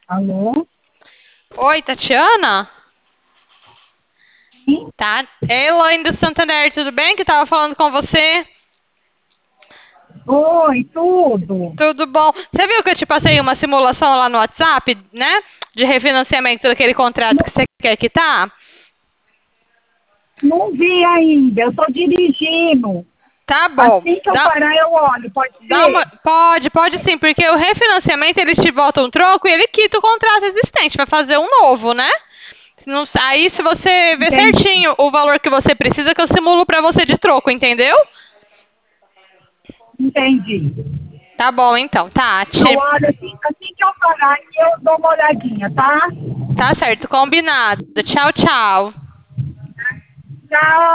Alô? Oi, Tatiana? Sim? Tá. Elaine do Santander, tudo bem? Que tava falando com você. Oi, tudo? Tudo bom? Você viu que eu te passei uma simulação lá no WhatsApp, né? De refinanciamento daquele contrato que Não, você quer quitar? não vi ainda, eu estou dirigindo. Tá bom. Assim que eu parar, eu olho, pode Dá uma. ser? Pode sim, porque o refinanciamento eles te voltam um troco e ele quita o contrato existente, vai fazer um novo, né? Aí, se você ver Entendi, certinho o valor que você precisa, que eu simulo pra você de troco, entendeu? entendi. Tá bom, então, Eu Tati. olho assim que eu parar aqui, eu dou uma olhadinha, tá? Tá certo, combinado. Tchau, tchau. Tchau.